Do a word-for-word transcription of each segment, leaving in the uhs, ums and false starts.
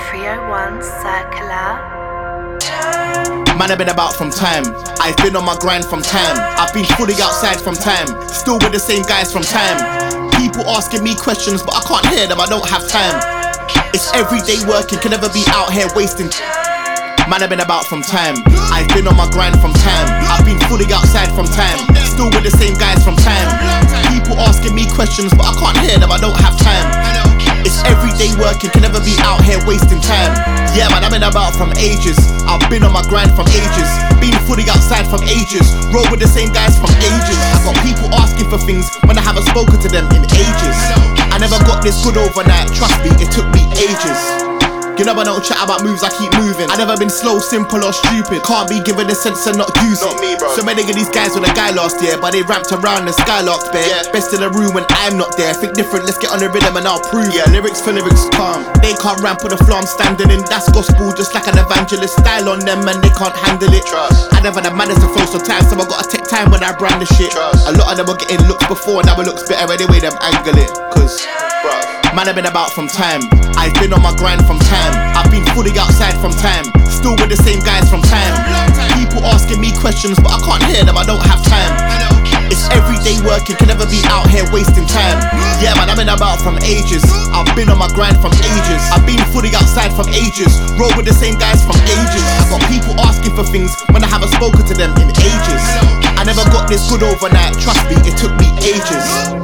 three oh one Circular. Man, I've been about from time. I've been on my grind from time. I've been fully outside from time. Still with the same guys from time. People asking me questions, but I can't hear them, I don't have time. It's everyday working, can never be out here wasting. Man, I've been about from time. I've been on my grind from time. I've been fully outside from time. Still with the same guys from time. People asking me questions, but I can't hear them, I don't have time. It's everyday working, can never be out here wasting time. Yeah man, I've been about from ages. I've been on my grind from ages. Been fully outside from ages. Roll with the same guys from ages. I got people asking for things when I haven't spoken to them in ages. I never got this good overnight, trust me, it took me ages. You know I don't chat about moves, I keep moving. I never been slow, simple or stupid. Can't be given a sense and not use it. Not me, bro. So many of these guys with a guy last year, but they ramped around and skylarks bare. Yeah. Best in the room when I'm not there. Think different, let's get on the rhythm and I'll prove. Yeah, lyrics for lyrics calm. They can't ramp with the flow I'm standing in. That's gospel, just like an evangelist. Style on them and they can't handle it. Trust. I never the manners to flow sometimes, so I gotta take time when I brand the shit. Trust. A lot of them were getting looks before, now it looks better anyway them angle it. Cause man, I've been about from time. I've been on my grind from time. I've been fully outside from time. Still with the same guys from time. People asking me questions, but I can't hear them, I don't have time. It's everyday working, can never be out here wasting time. Yeah man, I've been about from ages. I've been on my grind from ages. I've been fully outside from ages. Roll with the same guys from ages. I got people asking for things when I haven't spoken to them in ages. I never got this good overnight, trust me, it took me ages.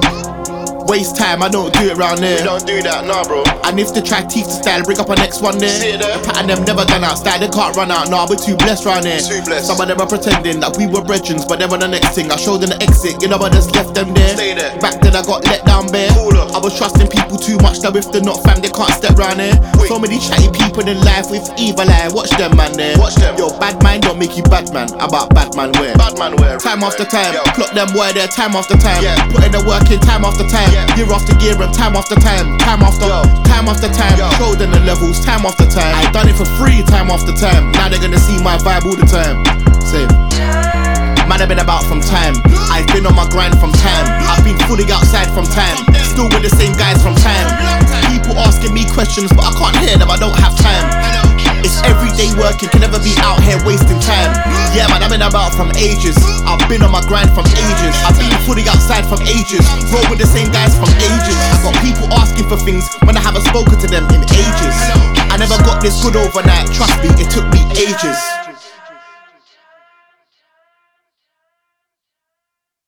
Waste time, I don't do it round there. We don't do that, nah bro. And if they try teach the style, bring up a next one there. See it there. The pattern them never done out style, they can't run out, nah, we're too blessed round here. Too blessed. Some of them are pretending that we were brethren, but then on the next thing I showed them the exit, you know I just left them there. Stay there. Back then I got let down bare. Cooler. I was trusting people too much, that if they're not fam, they can't step round here. Wait. So many chatty people in life with evil eye, watch them man there. Watch them. Yo, bad mind don't make you bad man, about bad man wear. Bad man wear. Time after time, Yo. clock them where there, time after time. Yeah. Put in the work in time after time, Yeah. year after year and time after time, time after Yo. time after time. Yo. Showed them the levels, time after time. I done it for free, time after time. Now they're gonna see my vibe all the time. Same. Man, I've been about from time. I've been on my grind from time. I've been fully outside from time. Still with the same guys from time. People asking me questions, but I can't hear them, I don't have time. It's everyday working, can never be out here wasting time. Yeah man, I've been about from ages. I've been on my grind from ages. I've been fully outside from ages. Roll with the same guys from ages. I got people asking for things when I haven't spoken to them in ages. I never got this good overnight, trust me, it took me ages.